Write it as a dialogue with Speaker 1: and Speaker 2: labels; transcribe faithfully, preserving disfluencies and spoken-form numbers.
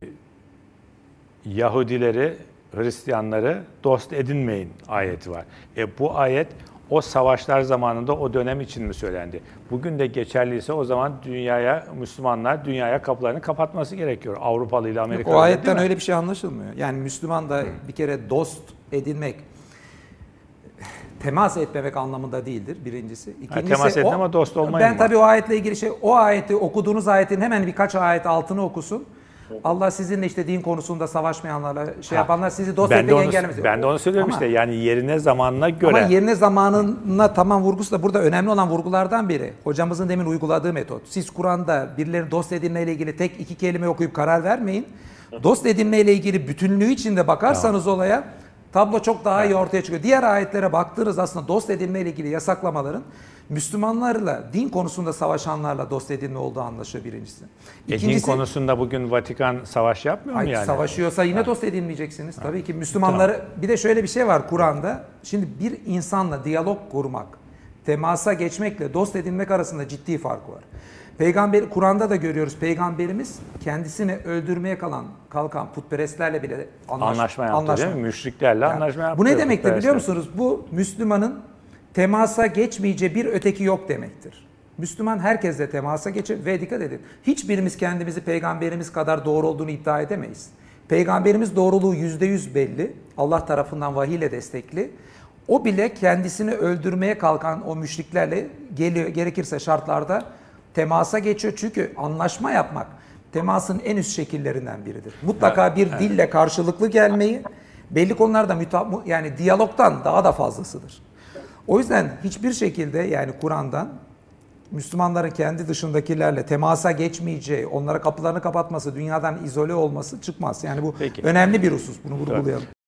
Speaker 1: Yahudileri, Hristiyanları dost edinmeyin ayeti var. E bu ayet o savaşlar zamanında o dönem için mi söylendi? Bugün de geçerliyse o zaman dünyaya, Müslümanlar dünyaya kapılarını kapatması gerekiyor. Avrupalı ile Amerikalı.
Speaker 2: O ayetten öyle bir şey anlaşılmıyor. Yani Müslüman da bir kere dost edinmek, temas etmemek anlamında değildir birincisi. İkincisi,
Speaker 1: ha, temas edin ama dost olmayın.
Speaker 2: Ben tabii o ayetle ilgili şey, o ayeti okuduğunuz ayetin hemen birkaç ayet altını okusun. Allah sizinle işte din konusunda savaşmayanlarla şey ha, yapanlar sizi dost etmek engellemez.
Speaker 1: Ben de onu söylüyorum ama, işte yani yerine zamanına göre.
Speaker 2: Ama yerine zamanına tamam vurgusu da burada önemli olan vurgulardan biri. Hocamızın demin uyguladığı metot. Siz Kur'an'da birileri dost edinmeyle ilgili tek iki kelime okuyup karar vermeyin. Dost edinmeyle ilgili bütünlüğü içinde bakarsanız tamam. olaya tablo çok daha iyi ortaya çıkıyor. Diğer ayetlere baktığınız aslında dost edinmeyle ilgili yasaklamaların Müslümanlarla, din konusunda savaşanlarla dost edinme olduğu anlaşılıyor birincisi.
Speaker 1: İkincisi, e din konusunda bugün Vatikan savaş yapmıyor mu yani?
Speaker 2: Savaşıyorsa yine ha. dost edinmeyeceksiniz. Ha. Tabii ki Müslümanları, tamam. bir de şöyle bir şey var Kur'an'da. Şimdi bir insanla diyalog kurmak, temasa geçmekle dost edinmek arasında ciddi fark var. Peygamber, Kur'an'da da görüyoruz Peygamberimiz kendisini öldürmeye kalan, kalkan putperestlerle bile anlaş,
Speaker 1: anlaşma yaptı
Speaker 2: anlaşma.
Speaker 1: değil mi? Müşriklerle yani, anlaşma yaptı.
Speaker 2: Bu ne demektir biliyor musunuz? Bu Müslümanın temasa geçmeyeceği bir öteki yok demektir. Müslüman herkesle temasa geçer ve dikkat edin. Hiçbirimiz kendimizi peygamberimiz kadar doğru olduğunu iddia edemeyiz. Peygamberimiz doğruluğu yüzde yüz belli. Allah tarafından vahiy ile destekli. O bile kendisini öldürmeye kalkan o müşriklerle geliyor, gerekirse şartlarda temasa geçiyor. Çünkü anlaşma yapmak temasın en üst şekillerinden biridir. Mutlaka evet, bir evet. dille karşılıklı gelmeyi, belli konularda müta- yani diyalogtan daha da fazlasıdır. O yüzden hiçbir şekilde yani Kur'an'dan Müslümanların kendi dışındakilerle temasa geçmeyeceği, onlara kapılarını kapatması, dünyadan izole olması çıkmaz. Yani bu Peki. önemli bir husus. Bunu vurgulayalım.